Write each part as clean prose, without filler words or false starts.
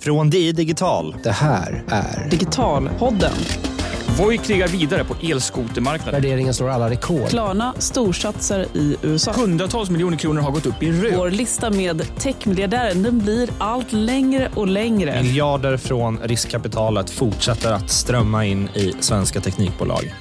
Från DI Digital. Det här är Digitalpodden. Voi krigar vidare på elskotermarknaden. Värderingen slår alla rekord. Klarna storsatsar i USA. Hundratals miljoner kronor har gått upp i rök. Vår lista med techmiljardären, den blir allt längre och längre. Miljarder från riskkapitalet fortsätter att strömma in i svenska teknikbolag.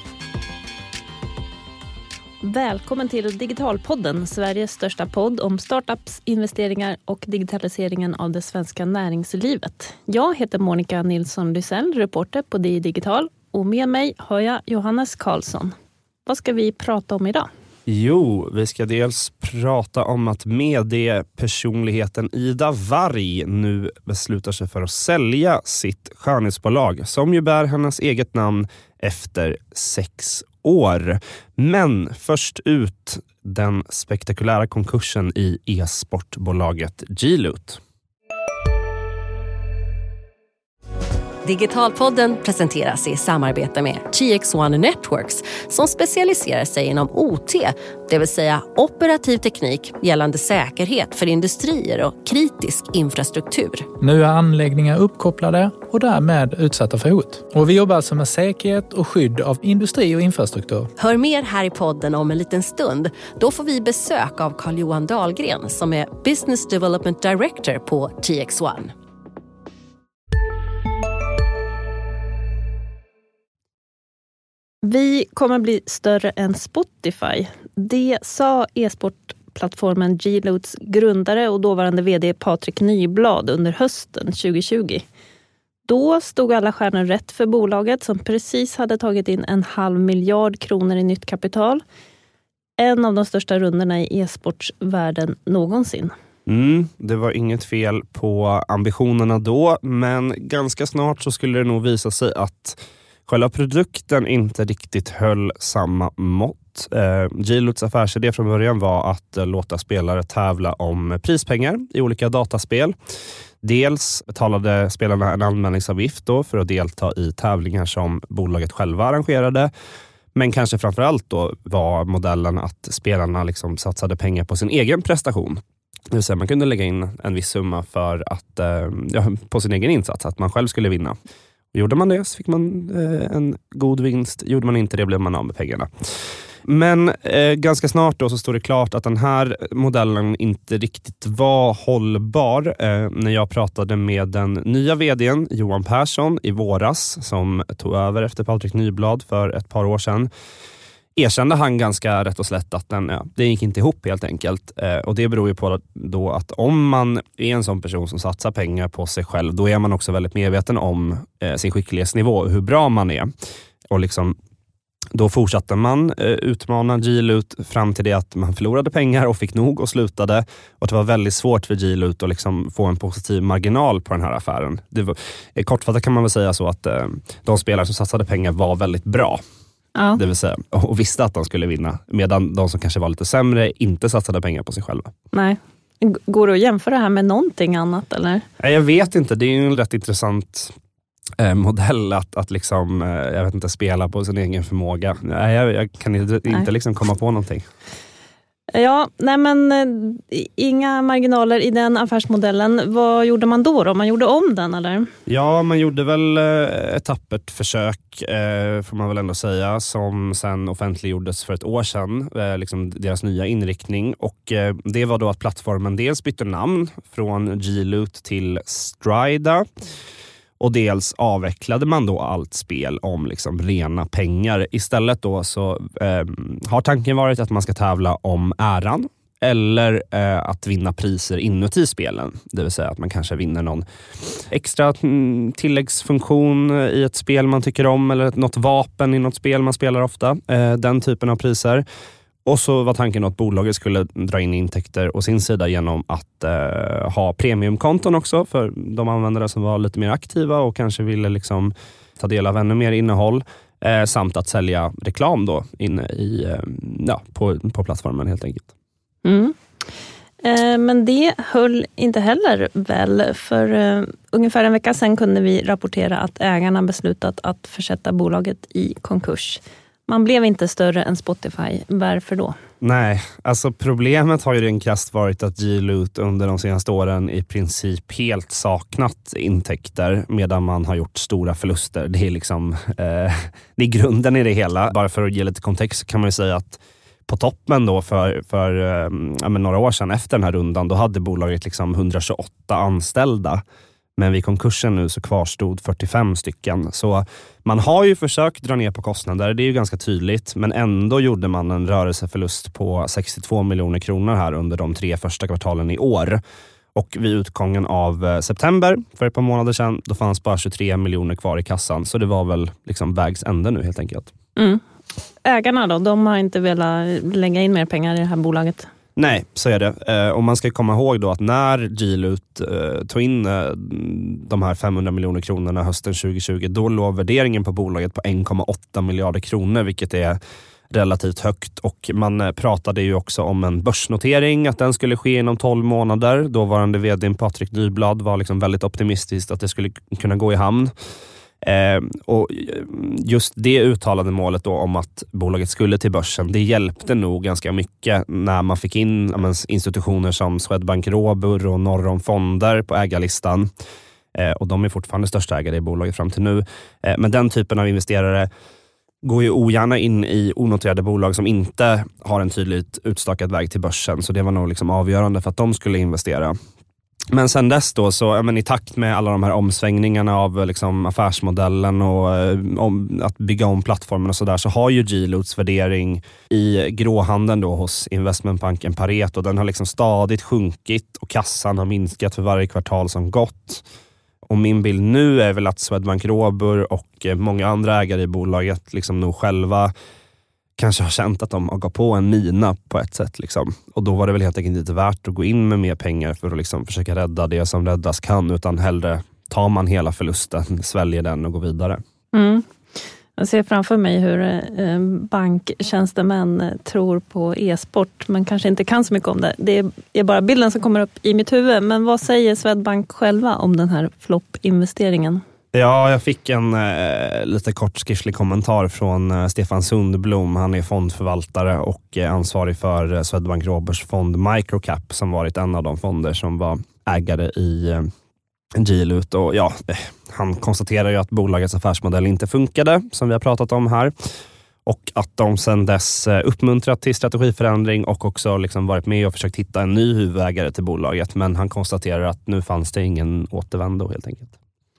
Välkommen till Digitalpodden, Sveriges största podd om startups, investeringar och digitaliseringen av det svenska näringslivet. Jag heter Monica Nilsson Lysell, reporter på DI Digital, och med mig har jag Johannes Karlsson. Vad ska vi prata om idag? Jo, vi ska dels prata om att mediepersonligheten Ida Warg nu beslutar sig för att sälja sitt skönhetsbolag som ju bär hennes eget namn efter 6 år. Men först ut den spektakulära konkursen i e-sportbolaget G-Loot. Digitalpodden presenteras i samarbete med GX1 Networks som specialiserar sig inom OT, det vill säga operativ teknik gällande säkerhet för industrier och kritisk infrastruktur. Nu är anläggningar uppkopplade och därmed utsatta för hot. Och vi jobbar alltså med säkerhet och skydd av industri och infrastruktur. Hör mer här i podden om en liten stund. Då får vi besök av Carl-Johan Dahlgren som är Business Development Director på GX1. Vi kommer bli större än Spotify. Det sa e-sportplattformen G-Loots grundare och dåvarande vd Patrik Nyblad under hösten 2020. Då stod alla stjärnor rätt för bolaget som precis hade tagit in 1,5 miljard kronor i nytt kapital. En av de största rundorna i e-sportsvärlden någonsin. Det var inget fel på ambitionerna då, men ganska snart så skulle det nog visa sig att själva produkten inte riktigt höll samma mått. G-Loots affärsidé från början var att låta spelare tävla om prispengar i olika dataspel. Dels betalade spelarna en anmälningsavgift då för att delta i tävlingar som bolaget själva arrangerade. Men kanske framförallt då var modellen att spelarna liksom satsade pengar på sin egen prestation. Det vill säga man kunde lägga in en viss summa för att, på sin egen insats, att man själv skulle vinna. Gjorde man det så fick man en god vinst. Gjorde man inte det blev man av med pengarna. Men ganska snart då så stod det klart att den här modellen inte riktigt var hållbar. När jag pratade med den nya vdn Johan Persson i våras som tog över efter Patrik Nyblad för ett par år sedan, erkände han ganska rätt och slätt att det gick inte ihop helt enkelt. Och det beror ju på då att om man är en sån person som satsar pengar på sig själv, då är man också väldigt medveten om sin skicklighetsnivå och hur bra man är. Och liksom, då fortsatte man utmana G-Loot fram till det att man förlorade pengar och fick nog och slutade. Och det var väldigt svårt för G-Loot att liksom få en positiv marginal på den här affären. Kortfattat kan man väl säga så att de spelare som satsade pengar var väldigt bra. Ja. Det vill säga, och visste att de skulle vinna, medan de som kanske var lite sämre inte satsade pengar på sig själva. Nej. Går det att jämföra det här med någonting annat, eller? Nej, jag vet inte. Det är ju en rätt intressant modell att liksom, jag vet inte, spela på sin egen förmåga. Nej, jag kan inte liksom komma på någonting. Ja, nej men inga marginaler i den affärsmodellen. Vad gjorde man då? Man gjorde om den, eller? Ja, man gjorde väl ett tappert försök, får man väl ändå säga, som sen offentliggjordes för ett år sedan, liksom deras nya inriktning. Och det var då att plattformen dels bytte namn från G-Loot till Strida. Och dels avvecklade man då allt spel om liksom rena pengar. Istället då så har tanken varit att man ska tävla om äran eller att vinna priser inuti spelen. Det vill säga att man kanske vinner någon extra tilläggsfunktion i ett spel man tycker om eller något vapen i något spel man spelar ofta. Den typen av priser. Och så var tanken att bolaget skulle dra in intäkter och sin sida genom att ha premiumkonton också för de användare som var lite mer aktiva och kanske ville liksom ta del av ännu mer innehåll. Samt att sälja reklam då inne i, på plattformen helt enkelt. Men det höll inte heller väl. För ungefär en vecka sedan kunde vi rapportera att ägarna beslutat att försätta bolaget i konkurs. Man blev inte större än Spotify. Varför då? Nej, alltså problemet har ju den krasst varit att G-Loot under de senaste åren i princip helt saknat intäkter medan man har gjort stora förluster. Det är liksom det är grunden i det hela. Bara för att ge lite kontext kan man ju säga att på toppen då för några år sedan efter den här rundan, då hade bolaget liksom 128 anställda. Men vid konkursen nu så kvarstod 45 stycken. Så man har ju försökt dra ner på kostnader, det är ju ganska tydligt. Men ändå gjorde man en rörelseförlust på 62 miljoner kronor här under de 3 första kvartalen i år. Och vid utgången av september, för ett par månader sedan, då fanns bara 23 miljoner kvar i kassan. Så det var väl liksom vägs ände nu helt enkelt. Mm. Ägarna då, de har inte velat lägga in mer pengar i det här bolaget? Nej, så är det. Och man ska komma ihåg då att när G-Loot tog in de här 500 miljoner kronorna hösten 2020, då låg värderingen på bolaget på 1,8 miljarder kronor, vilket är relativt högt. Och man pratade ju också om en börsnotering, att den skulle ske inom 12 månader. Dåvarande vd Patrik Nyblad var liksom väldigt optimistisk att det skulle kunna gå i hamn. Och just det uttalade målet då om att bolaget skulle till börsen, det hjälpte nog ganska mycket när man fick in institutioner som Swedbank Robur och Norron Fonder på ägarlistan. Och de är fortfarande största ägare i bolaget fram till nu. Men den typen av investerare går ju ogärna in i onoterade bolag som inte har en tydligt utstakad väg till börsen. Så det var nog liksom avgörande för att de skulle investera. Men sen dess då, så i takt med alla de här omsvängningarna av liksom affärsmodellen och att bygga om plattformen och sådär, så har ju G-Loots värdering i gråhandeln då hos investmentbanken Pareto, den har liksom stadigt sjunkit och kassan har minskat för varje kvartal som gått. Och min bild nu är väl att Swedbank Robur och många andra ägare i bolaget liksom nog själva kanske har känt att de har gått på en mina på ett sätt. Liksom. Och då var det väl helt enkelt inte värt att gå in med mer pengar för att liksom försöka rädda det som räddas kan, utan hellre tar man hela förlusten, sväljer den och går vidare. Mm. Jag ser framför mig hur banktjänstemän tror på e-sport, men kanske inte kan så mycket om det. Det är bara bilden som kommer upp i mitt huvud. Men vad säger Swedbank själva om den här floppinvesteringen? Ja, jag fick en lite kort skriftlig kommentar från Stefan Sundblom. Han är fondförvaltare och ansvarig för Swedbank Roburs fond Microcap, som varit en av de fonder som var ägare i G-Loot. Och ja, han konstaterar ju att bolagets affärsmodell inte funkade, som vi har pratat om här. Och att de sedan dess uppmuntrat till strategiförändring och också liksom varit med och försökt hitta en ny huvudägare till bolaget. Men han konstaterar att nu fanns det ingen återvändo helt enkelt.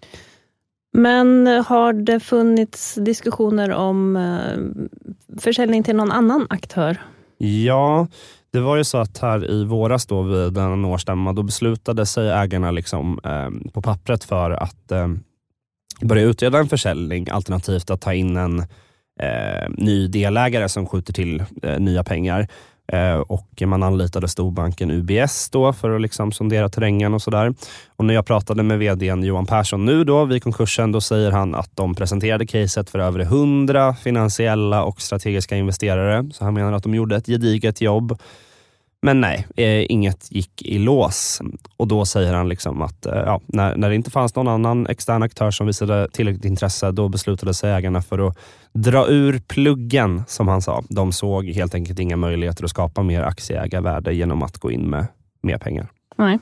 Men har det funnits diskussioner om försäljning till någon annan aktör? Ja, det var ju så att här i våras då vid den årsstämma, då beslutade sig ägarna liksom, på pappret för att börja utreda en försäljning, alternativt att ta in en ny delägare som skjuter till nya pengar. Och man anlitade storbanken UBS då för att liksom sondera terrängen och sådär. Och när jag pratade med vdn Johan Persson nu då vid konkursen, då säger han att de presenterade caset för över 100 finansiella och strategiska investerare. Så han menar att de gjorde ett gediget jobb. Men nej, inget gick i lås. Och då säger han liksom att när det inte fanns någon annan extern aktör som visade tillräckligt intresse, då beslutade sig ägarna för att dra ur pluggen, som han sa. De såg helt enkelt inga möjligheter att skapa mer aktieägarvärde genom att gå in med mer pengar. Nej.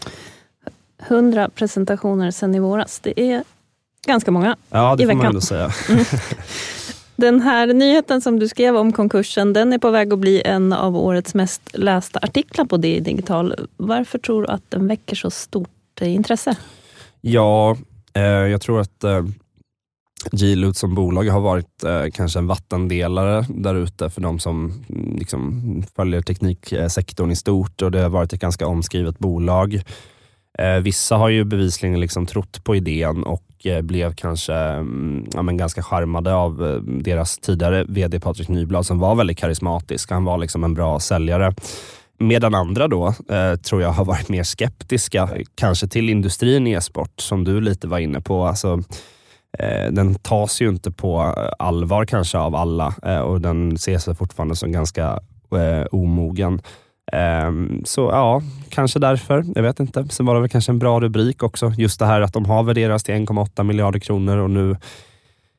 100 presentationer sedan i våras. Det är ganska många. Ja, det får man ändå säga. Mm. Den här nyheten som du skrev om konkursen, den är på väg att bli en av årets mest lästa artiklar på DI Digital. Varför tror du att den väcker så stort intresse? Ja, jag tror att G-Loot som bolag har varit kanske en vattendelare där ute för de som liksom följer tekniksektorn i stort, och det har varit ett ganska omskrivet bolag. Vissa har ju bevisligen liksom trott på idén och blev kanske ganska charmade av deras tidigare vd Patrik Nyblad, som var väldigt karismatisk. Han var liksom en bra säljare. Medan andra då tror jag har varit mer skeptiska kanske till industrin i e-sport, som du lite var inne på. Alltså, den tas ju inte på allvar kanske av alla, och den ses fortfarande som ganska omogen. Så ja, kanske därför, jag vet inte. Sen var det väl kanske en bra rubrik också, just det här att de har värderats till 1,8 miljarder kronor och nu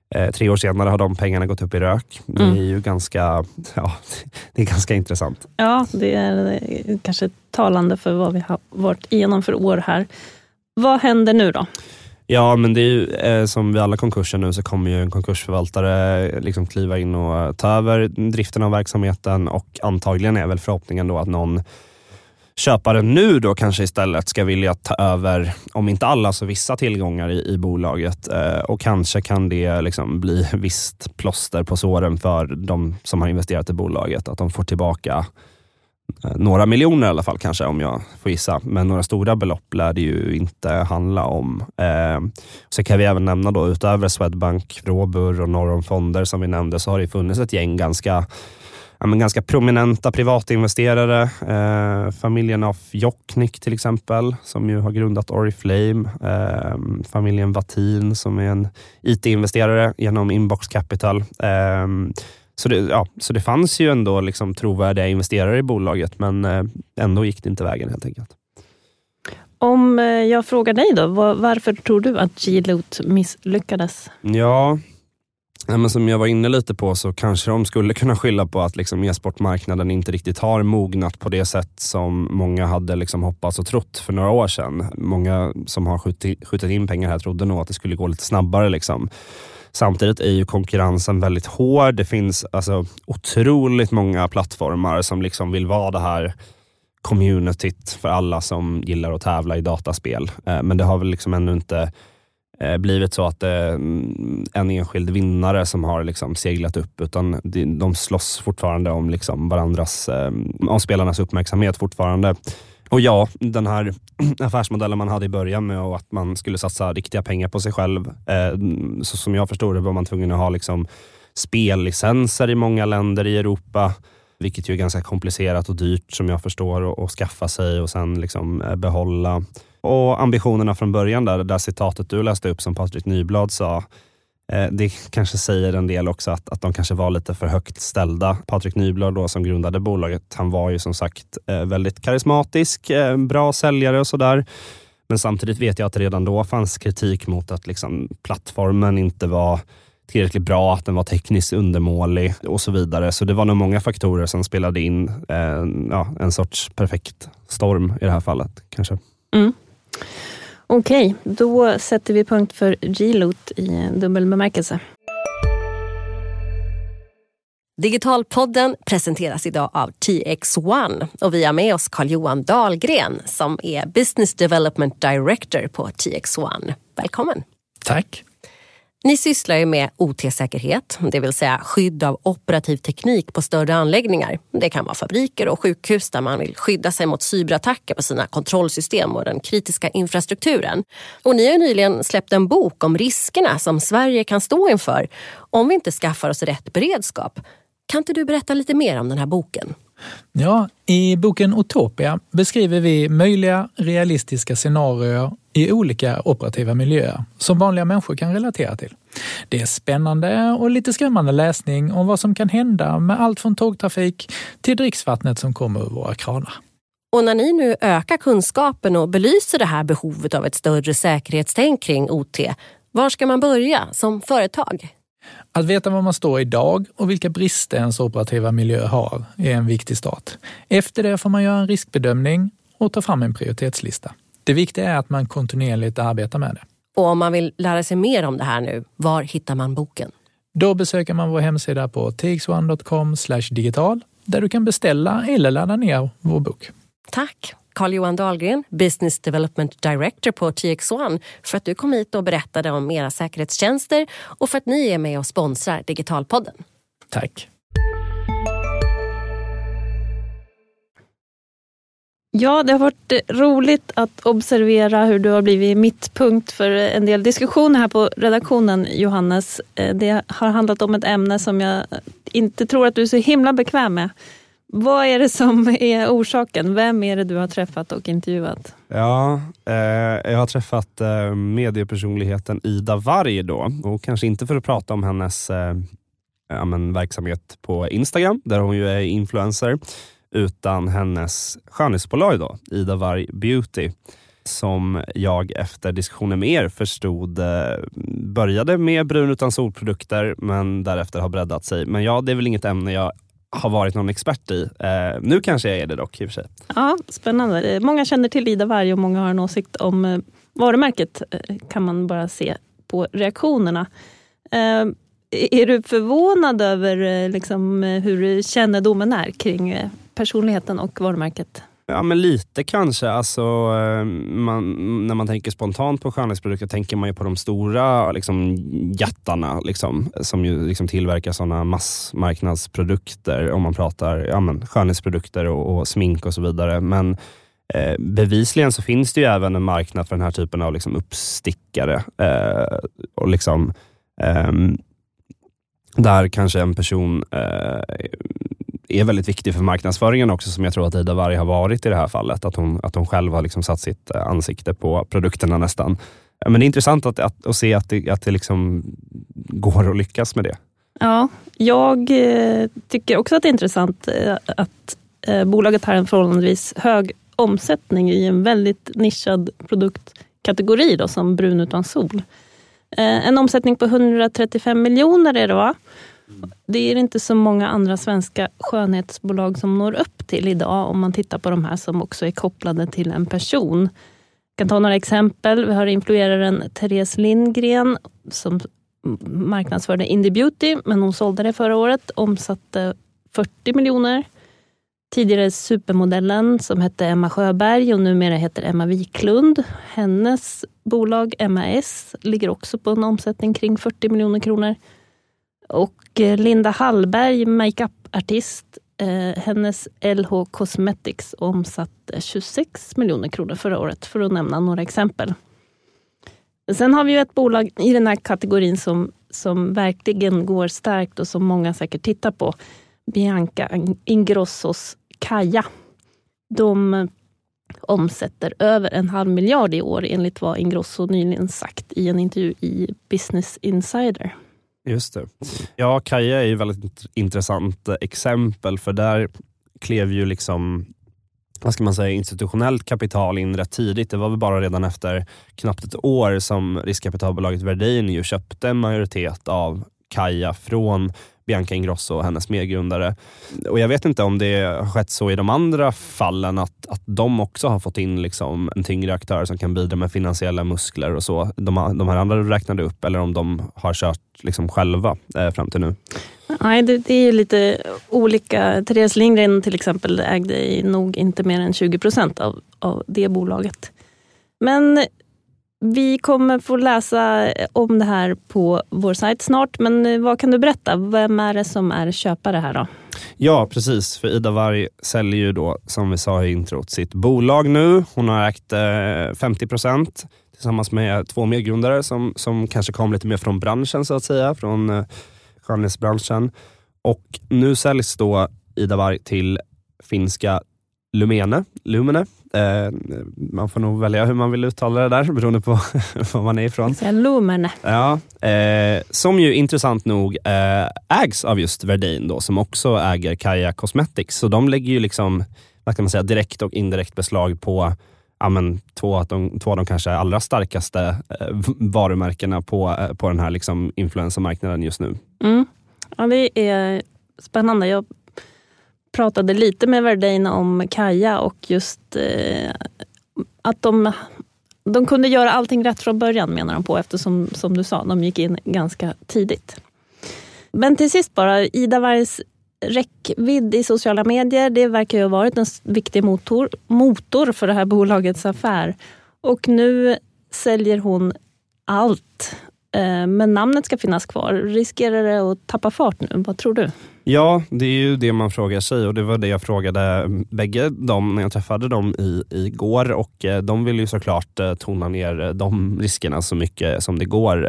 3 år senare har de pengarna gått upp i rök. Det är ju ganska, det är ganska intressant. Ja, det är kanske talande för vad vi har varit igenom för år här. Vad händer nu då? Ja, men det är ju som vid alla konkurser nu så kommer ju en konkursförvaltare liksom kliva in och ta över driften av verksamheten, och antagligen är väl förhoppningen då att någon köpare nu då kanske istället ska vilja ta över, om inte alla så vissa tillgångar i bolaget, och kanske kan det liksom bli visst plåster på såren för de som har investerat i bolaget, att de får tillbaka några miljoner i alla fall kanske, om jag får gissa, men några stora belopp lär det ju inte handla om. Så kan vi även nämna då, utöver Swedbank, Robur och Norron Fonder som vi nämnde, så har det funnits ett gäng ganska prominenta privatinvesterare. Familjen av Jocknick till exempel, som ju har grundat Oriflame. Familjen Vatin som är en IT-investerare genom Inbox Capital. Så det fanns ju ändå liksom trovärdiga investerare i bolaget, men ändå gick det inte vägen helt enkelt. Om jag frågar dig då, varför tror du att G-Loot misslyckades? Ja, men som jag var inne lite på så kanske de skulle kunna skylla på att liksom e-sportmarknaden inte riktigt har mognat på det sätt som många hade liksom hoppats och trott för några år sedan. Många som har skjutit in pengar här trodde nog att det skulle gå lite snabbare liksom. Samtidigt är ju konkurrensen väldigt hård. Det finns alltså otroligt många plattformar som liksom vill vara det här communityt för alla som gillar att tävla i dataspel. Men det har väl liksom ännu inte blivit så att en enskild vinnare som har liksom seglat upp, utan de slåss fortfarande om liksom varandras, om spelarnas uppmärksamhet fortfarande. Och ja, den här affärsmodellen man hade i början med att man skulle satsa riktiga pengar på sig själv, så som jag förstår det var man tvungen att ha liksom spellicenser i många länder i Europa, vilket ju är ganska komplicerat och dyrt som jag förstår att skaffa sig och sen liksom behålla. Och ambitionerna från början där citatet du läste upp som Patrik Nyblad sa, det kanske säger en del också att de kanske var lite för högt ställda. Patrik Nyblad då som grundade bolaget, han var ju som sagt väldigt karismatisk, bra säljare och sådär. Men samtidigt vet jag att redan då fanns kritik mot att liksom plattformen inte var tillräckligt bra, att den var tekniskt undermålig och så vidare. Så det var nog många faktorer som spelade in en sorts perfekt storm i det här fallet kanske. Mm. Okej, då sätter vi punkt för G-Loot i dubbel bemärkelse. Digitalpodden presenteras idag av TX1 och vi har med oss Carl-Johan Dahlgren som är Business Development Director på TX1. Välkommen! Tack! Ni sysslar ju med OT-säkerhet, det vill säga skydd av operativ teknik på större anläggningar. Det kan vara fabriker och sjukhus där man vill skydda sig mot cyberattacker på sina kontrollsystem och den kritiska infrastrukturen. Och ni har ju nyligen släppt en bok om riskerna som Sverige kan stå inför om vi inte skaffar oss rätt beredskap. Kan inte du berätta lite mer om den här boken? Ja, i boken Utopia beskriver vi möjliga realistiska scenarier i olika operativa miljöer som vanliga människor kan relatera till. Det är spännande och lite skrämmande läsning om vad som kan hända med allt från tågtrafik till dricksvattnet som kommer ur våra kranar. Och när ni nu ökar kunskapen och belyser det här behovet av ett större säkerhetstänk kring OT, var ska man börja som företag? Att veta var man står idag och vilka brister ens operativa miljö har är en viktig start. Efter det får man göra en riskbedömning och ta fram en prioritetslista. Det viktiga är att man kontinuerligt arbetar med det. Och om man vill lära sig mer om det här nu, var hittar man boken? Då besöker man vår hemsida på tx1.com/digital där du kan beställa eller ladda ner vår bok. Tack! Carl-Johan Dahlgren, Business Development Director på TX1, för att du kom hit och berättade om era säkerhetstjänster och för att ni är med och sponsrar Digitalpodden. Tack! Ja, det har varit roligt att observera hur du har blivit mittpunkt för en del diskussioner här på redaktionen, Johannes. Det har handlat om ett ämne som jag inte tror att du är så himla bekväm med. Vad är det som är orsaken? Vem är det du har träffat och intervjuat? Ja, jag har träffat mediepersonligheten Ida Warg då. Och kanske inte för att prata om hennes verksamhet på Instagram, där hon ju är influencer, utan hennes skönhetsbolag då, Ida Warg Beauty. som jag efter diskussioner med er förstod började med brun utan solprodukter men därefter har breddat sig. Men ja, det är väl inget ämne jag har varit någon expert i. Nu kanske jag är det dock i och för sig. Ja, spännande. Många känner till Ida Warg och många har en åsikt om varumärket, kan man bara se på reaktionerna. Är du förvånad över liksom, hur kännedomen är kring personligheten och varumärket? Ja, men lite kanske. Alltså, när man tänker spontant på skönhetsprodukter tänker man ju på de stora liksom, jättarna liksom, som ju liksom, tillverkar sådana massmarknadsprodukter om man pratar skönhetsprodukter och smink och så vidare. Men bevisligen så finns det ju även en marknad för den här typen av liksom, uppstickare och liksom där kanske en person är väldigt viktig för marknadsföringen också, som jag tror att Ida Warg har varit i det här fallet. Att hon själv har liksom satt sitt ansikte på produkterna nästan. Men det är intressant att se att det liksom går att lyckas med det. Ja, jag tycker också att det är intressant att bolaget har en förhållandevis hög omsättning i en väldigt nischad produktkategori då, som brun utan sol. En omsättning på 135 miljoner är det, va? Det är inte så många andra svenska skönhetsbolag som når upp till idag om man tittar på de här som också är kopplade till en person. Jag kan ta några exempel. Vi har influeraren Therese Lindgren som marknadsförde Indie Beauty, men hon sålde det förra året, omsatte 40 miljoner. Tidigare supermodellen som hette Emma Sjöberg och numera heter Emma Wiklund. Hennes bolag MAS ligger också på en omsättning kring 40 miljoner kronor. Och Linda Hallberg, makeup-artist, hennes LH Cosmetics omsatte 26 miljoner kronor förra året, för att nämna några exempel. Sen har vi ju ett bolag i den här kategorin som verkligen går starkt och som många säkert tittar på. Bianca Ingrossos Kaja. De omsätter över 500 miljoner i år enligt vad Ingrosso nyligen sagt i en intervju i Business Insider. Just det. Ja, Kaja är ju väldigt intressant exempel, för där klev ju liksom, vad ska man säga, institutionellt kapital in rätt tidigt. Det var väl bara redan efter knappt ett år som riskkapitalbolaget Verdane ju köpte en majoritet av Kaja från Bianca Ingrosso och hennes medgrundare. Och jag vet inte om det har skett så i de andra fallen att de också har fått in liksom en tyngre aktör som kan bidra med finansiella muskler och så. De här andra räknade upp, eller om de har kört liksom själva fram till nu. Nej, det är ju lite olika. Therese Lindgren till exempel ägde nog inte mer än 20% av det bolaget. Men vi kommer få läsa om det här på vår sajt snart, men vad kan du berätta? Vem är det som är köpare här då? Ja, precis. För Ida Warg säljer ju då, som vi sa i introt, sitt bolag nu. Hon har ägt 50% tillsammans med 2 medgrundare som kanske kom lite mer från branschen så att säga, från skönhetsbranschen. Och nu säljs då Ida Warg till finska Lumene. Man får nog välja hur man vill uttala det där beroende på var man är ifrån. Lumene. Ja, som ju intressant nog ägs av just Verdane då, som också äger Kaja Cosmetics. Så de lägger ju liksom, vad kan man säga, direkt och indirekt beslag på två av de kanske allra starkaste varumärkena på den här liksom influencermarknaden just nu. Mm. Ja, det är spännande. Jag pratade lite med Verdane om Kaja och just att de kunde göra allting rätt från början, menar de på, eftersom, som du sa, de gick in ganska tidigt. Men till sist bara, Ida Wargs räckvidd i sociala medier, det verkar ju ha varit en viktig motor för det här bolagets affär. Och nu säljer hon allt. Men namnet ska finnas kvar. Riskerar det att tappa fart nu? Vad tror du? Ja, det är ju det man frågar sig, och det var det jag frågade bägge dem när jag träffade dem igår, och de vill ju såklart tona ner de riskerna så mycket som det går.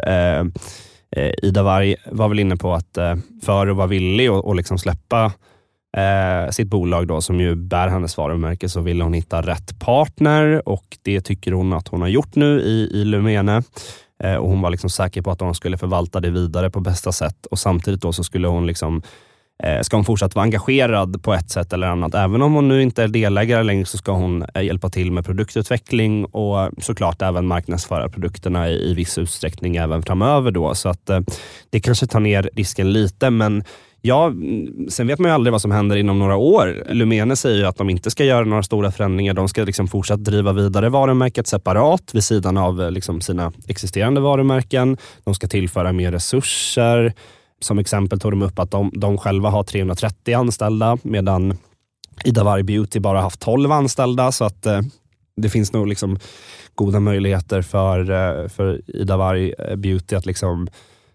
Ida Warg var väl inne på att för att vara villig och liksom släppa sitt bolag då, som ju bär hennes varumärke, så ville hon hitta rätt partner, och det tycker hon att hon har gjort nu i Lumene. Och hon var liksom säker på att hon skulle förvalta det vidare på bästa sätt, och samtidigt då så skulle hon liksom ska hon fortsatt vara engagerad på ett sätt eller annat. Även om hon nu inte är delägare längre så ska hon hjälpa till med produktutveckling och såklart även marknadsföra produkterna i viss utsträckning även framöver då. Så att det kanske tar ner risken lite, men ja, sen vet man ju aldrig vad som händer inom några år. Lumene säger ju att de inte ska göra några stora förändringar. De ska liksom fortsatt driva vidare varumärket separat vid sidan av liksom sina existerande varumärken. De ska tillföra mer resurser. Som exempel tog de upp att de själva har 330 anställda medan Ida Warg Beauty bara haft 12 anställda. Så att det finns nog liksom goda möjligheter för Ida Warg Beauty att liksom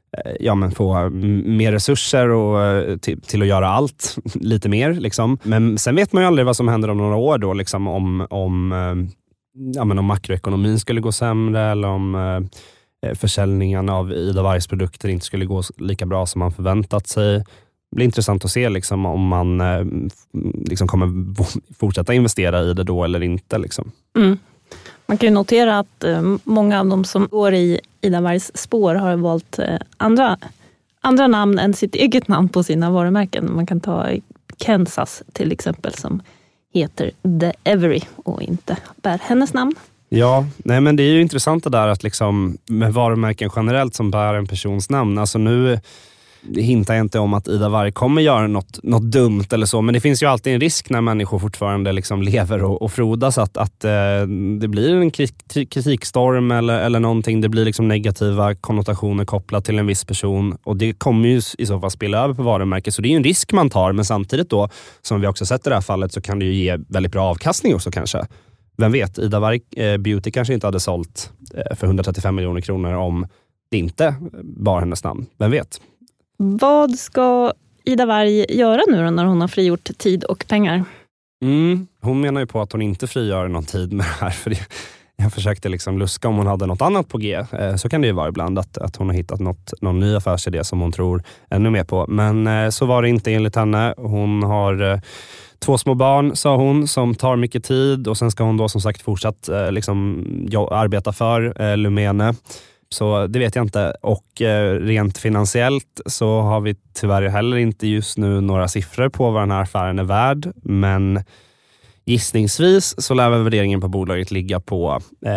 få mer resurser och till att göra allt lite mer liksom. Men sen vet man ju aldrig vad som händer om några år då liksom, om makroekonomin skulle gå sämre eller om försäljningen av Ida Wargs produkter inte skulle gå lika bra som man förväntat sig. Det blir intressant att se liksom, om man liksom kommer fortsätta investera i det då eller inte liksom. Man kan ju notera att många av de som går i Ida Wargs spår har valt andra namn än sitt eget namn på sina varumärken. Man kan ta Kansas till exempel som heter The Every och inte bär hennes namn. Ja, nej men det är ju intressant det där att liksom med varumärken generellt som bär en persons namn. Alltså nu hintar jag inte om att Ida Warg kommer göra något dumt eller så, men det finns ju alltid en risk när människor fortfarande liksom lever och frodas att det blir en kritikstorm eller någonting. Det blir liksom negativa konnotationer kopplat till en viss person och det kommer ju i så fall spela över på varumärket. Så det är ju en risk man tar, men samtidigt då, som vi också sett i det här fallet, så kan det ju ge väldigt bra avkastning också kanske. Vem vet, Ida Warg Beauty kanske inte hade sålt för 135 miljoner kronor om det inte bar hennes namn. Vem vet? Vad ska Ida Warg göra nu då när hon har frigjort tid och pengar? Hon menar ju på att hon inte frigör någon tid med det här. För jag försökte liksom luska om hon hade något annat på G. Så kan det ju vara ibland att hon har hittat någon ny affärsidé som hon tror ännu mer på. Men så var det inte enligt henne. Hon har 2 små barn, sa hon, som tar mycket tid. Och sen ska hon då som sagt fortsatt arbeta för Lumene. Så det vet jag inte. Och rent finansiellt så har vi tyvärr heller inte just nu några siffror på vad den här affären är värd. Men gissningsvis så lär värderingen på bolaget ligga på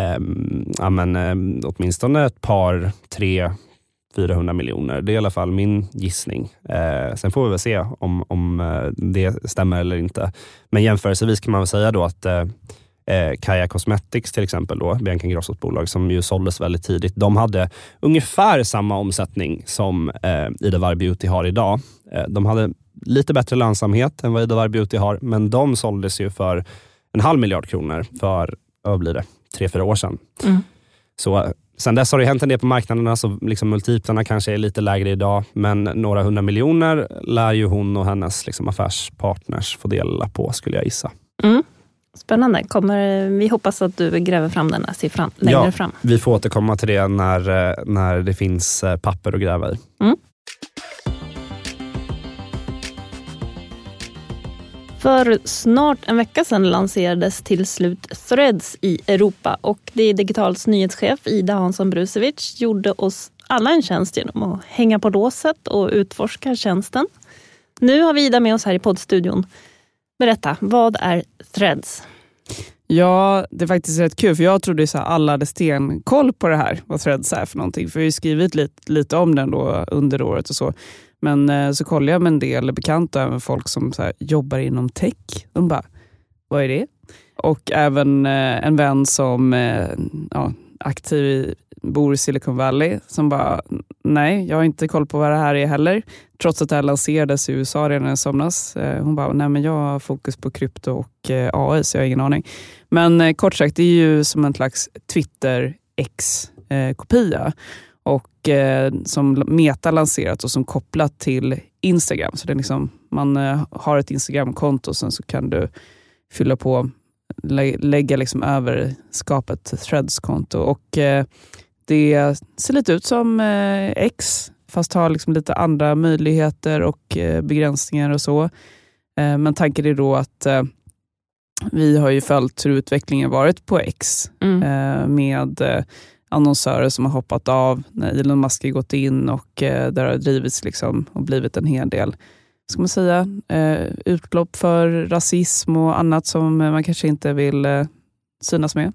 åtminstone ett par 300-400 miljoner. Det är i alla fall min gissning. Sen får vi väl se om det stämmer eller inte. Men jämförelsevis kan man väl säga då att Kaja Cosmetics till exempel då, Bianca Ingrossos bolag som ju såldes väldigt tidigt, de hade ungefär samma omsättning som Ida Warg Beauty har idag. De hade lite bättre lönsamhet än vad Ida Warg Beauty har, men de såldes ju för 500 miljoner kronor för, vad blir det, 3-4 år sedan. Så sen dess har det hänt en del på marknaderna, så liksom multiplarna kanske är lite lägre idag, men några 100 miljoner lär ju hon och hennes liksom affärspartners få dela på, skulle jag gissa. Spännande. Vi hoppas att du gräver fram den här siffran längre fram. Vi får återkomma till det när det finns papper att gräva i. För snart en vecka sedan lanserades till slut Threads i Europa och det är Digitals nyhetschef Ida Hansson Brusevic gjorde oss alla en tjänst genom att hänga på låset och utforska tjänsten. Nu har vi Ida med oss här i poddstudion. Berätta, vad är Threads? Ja, det är faktiskt rätt kul för jag trodde så alla hade stenkoll på det här, vad Threads är för någonting. För vi har ju skrivit lite om den då under året och så. Men så kollade jag med en del bekanta, även folk som så här, jobbar inom tech. De bara, vad är det? Och även en vän som aktiv bor i Silicon Valley som bara, nej, jag har inte koll på vad det här är heller. Trots att det här lanserades i USA redan i somras. Hon bara, nej men jag har fokus på krypto och AI så jag har ingen aning. Men kort sagt, det är ju som en slags Twitter X-kopia. Och som Meta lanserat och som kopplat till Instagram. Så det är liksom, man har ett Instagram-konto och sen så kan du fylla på, lägga liksom över skapet Threads-konto. Och det ser lite ut som X fast har liksom lite andra möjligheter och begränsningar och så. Men tanken är då att vi har ju följt hur utvecklingen varit på X med annonsörer som har hoppat av när Elon Musk har gått in och där har drivits liksom och blivit en hel del ska man säga, utlopp för rasism och annat som man kanske inte vill synas med.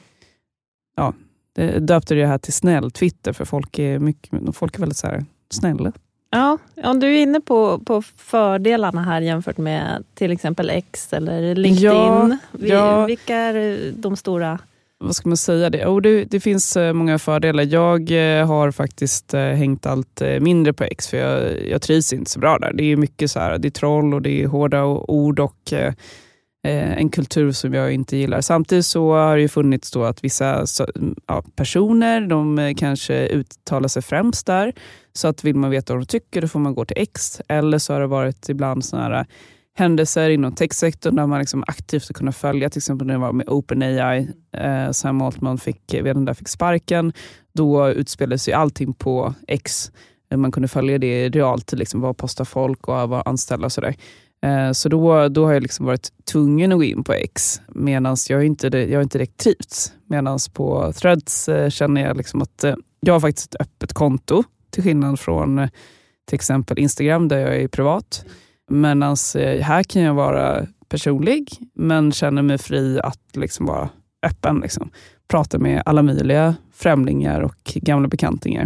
Ja, det döpte det här till snäll Twitter, för folk är väldigt så här snälla. Ja, om du är inne på fördelarna här jämfört med till exempel X eller LinkedIn. Vilka är de stora? Vad ska man säga det finns många fördelar. Jag har faktiskt hängt allt mindre på X, för jag trivs inte så bra där. Det är mycket så här, det är troll och det är hårda ord och en kultur som jag inte gillar. Samtidigt så har det ju funnits då att vissa personer, de kanske uttalar sig främst där. Så att vill man veta vad de tycker, då får man gå till X. Eller så har det varit ibland såna här händelser inom techsektorn där man liksom aktivt ska kunna följa. Till exempel när det var med OpenAI, Sam Altman fick sparken. Då utspelade sig allting på X. Man kunde följa det i realtid, liksom, vad postar folk och vad anställda och sådär. Så då har jag liksom varit tvungen att gå in på X, medan jag inte direkt trivts. Medan på Threads känner jag liksom att jag har faktiskt ett öppet konto, till skillnad från till exempel Instagram där jag är privat. Medan här kan jag vara personlig, men känner mig fri att liksom vara öppen. Liksom. Prata med alla möjliga främlingar och gamla bekantingar.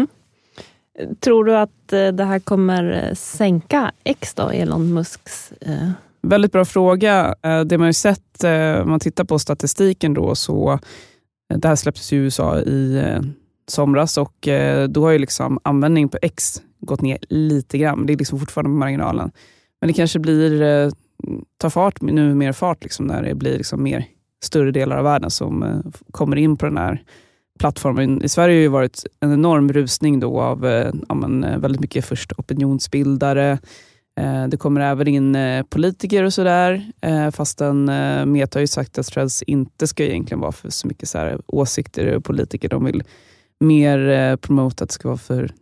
Tror du att det här kommer sänka X då, Elon Musks? Väldigt bra fråga. Det man ju sett, om man tittar på statistiken då, så det här släpptes i USA i somras, och då har ju liksom användning på X gått ner lite grann. Det är liksom fortfarande på marginalen. Men det kanske tar fart nu, mer fart liksom, när det blir liksom mer större delar av världen som kommer in på den här plattformen. I Sverige har ju varit en enorm rusning då av väldigt mycket först opinionsbildare. Det kommer även in politiker och sådär. Fastän Meta har ju sagt att Threads inte ska egentligen vara för så mycket så här åsikter och politiker. De vill mer promota att det ska vara för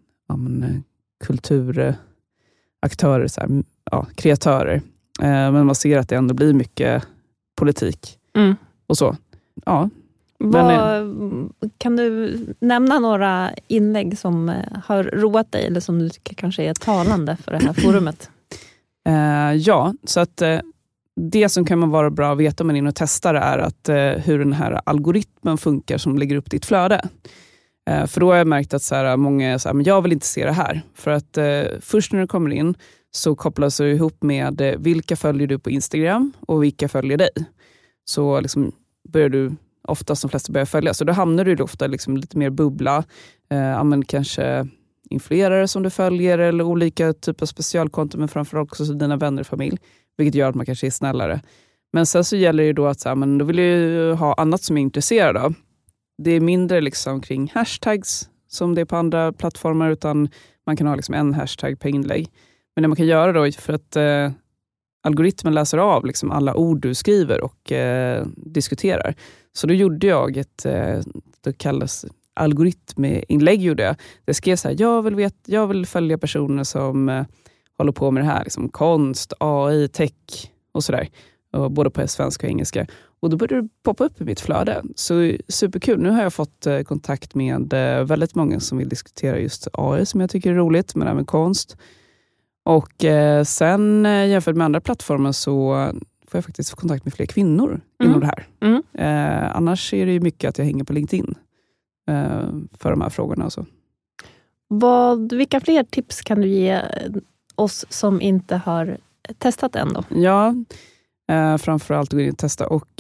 kulturaktörer, så här, kreatörer. Men man ser att det ändå blir mycket politik och så. Ja. Kan du nämna några inlägg som har roat dig eller som du tycker kanske är talande för det här forumet? Ja, så att det som kan vara bra att veta om man är inne och testar är att hur den här algoritmen funkar som lägger upp ditt flöde. För då har jag märkt att så här, många är så här, men jag vill inte se det här. För att först när du kommer in så kopplas det ihop med vilka följer du på Instagram och vilka följer dig. Så liksom börjar du oftast de flesta börjar följa. Så då hamnar du ofta liksom lite mer bubbla. Kanske influerare som du följer eller olika typer av specialkonton, men framförallt också dina vänner och familj. Vilket gör att man kanske är snällare. Men sen så gäller det då att så här, men då vill jag ha annat som jag är intresserad av. Det är mindre liksom kring hashtags som det är på andra plattformar, utan man kan ha liksom en hashtag per inlägg. Men det man kan göra då, för att algoritmen läser av liksom alla ord du skriver och diskuterar. Så då gjorde jag det kallas algoritminlägg gjorde jag. Det skrev så här, jag vill följa personer som håller på med det här, liksom konst, AI, tech och sådär. Både på svenska och engelska. Och då började det poppa upp i mitt flöde. Så superkul. Nu har jag fått kontakt med väldigt många som vill diskutera just AI som jag tycker är roligt, men även konst. Och sen jämfört med andra plattformar så får jag faktiskt få kontakt med fler kvinnor inom det här. Annars är det ju mycket att jag hänger på LinkedIn för de här frågorna och så. Vilka fler tips kan du ge oss som inte har testat än då? Ja, framförallt gå in och testa. Och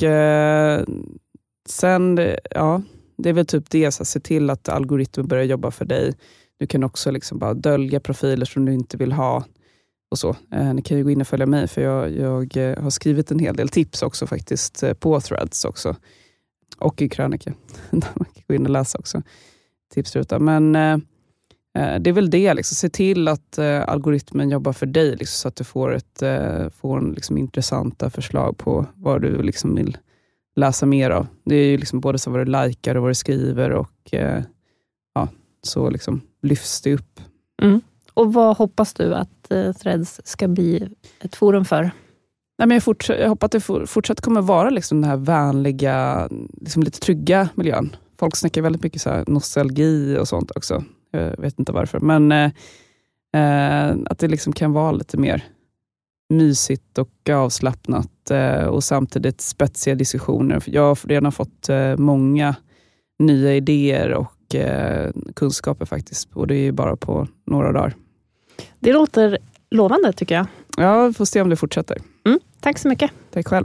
sen, ja, det är väl typ det. Så se till att algoritmen börjar jobba för dig. Du kan också liksom bara dölja profiler som du inte vill ha. Och så. Ni kan ju gå in och följa mig, för jag har skrivit en hel del tips också faktiskt på Threads också. Och i krönika. Man kan gå in och läsa också tipsruta. Men det är väl det. Liksom. Se till att algoritmen jobbar för dig. Liksom, så att du får liksom intressanta förslag på vad du liksom vill läsa mer av. Det är ju liksom både så vad du likar och vad du skriver. Och så liksom lyfts det upp. Och vad hoppas du att Threads ska bli ett forum för? Nej, men jag hoppas att det fortsatt kommer vara liksom den här vänliga, liksom lite trygga miljön. Folk snackar väldigt mycket så här nostalgi och sånt också. Jag vet inte varför. Men Att det liksom kan vara lite mer mysigt och avslappnat och samtidigt spetsiga diskussioner. Jag har redan fått många nya idéer och kunskaper faktiskt. Och det är ju bara på några dagar. Det låter lovande tycker jag. Ja, vi får se om det fortsätter. Tack så mycket. Tack själv.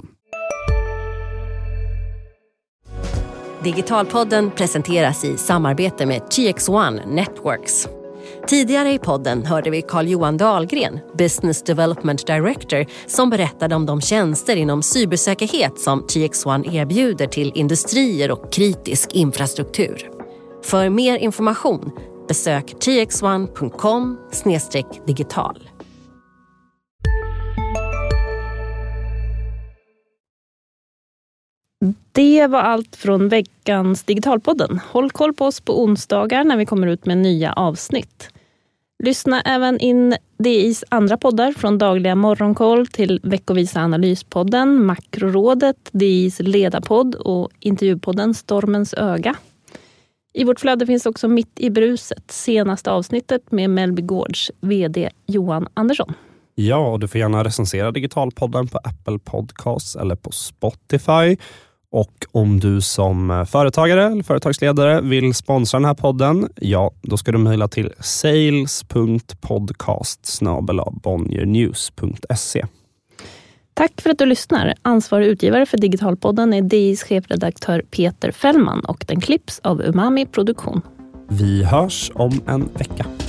Digitalpodden presenteras i samarbete med TX1 Networks. Tidigare i podden hörde vi Carl-Johan Dahlgren, Business Development Director, som berättade om de tjänster inom cybersäkerhet som TX1 erbjuder till industrier och kritisk infrastruktur. För mer information, besök tx1.com/digital. Det var allt från veckans Digitalpodden. Håll koll på oss på onsdagar när vi kommer ut med nya avsnitt. Lyssna även in DIs andra poddar från dagliga morgonkoll till veckovisa analyspodden, Makrorådet, DIs ledarpodd och intervjupodden Stormens öga. I vårt flöde finns också Mitt i bruset, senaste avsnittet med Mellby Gårds vd Johan Andersson. Ja, och du får gärna recensera Digitalpodden på Apple Podcasts eller på Spotify. Och om du som företagare eller företagsledare vill sponsra den här podden, ja, då ska du mejla till sales.podcast@bonnier.se. Tack för att du lyssnar. Ansvarig utgivare för Digitalpodden är DIs chefredaktör Peter Fällman och den klipps av Umami Produktion. Vi hörs om en vecka.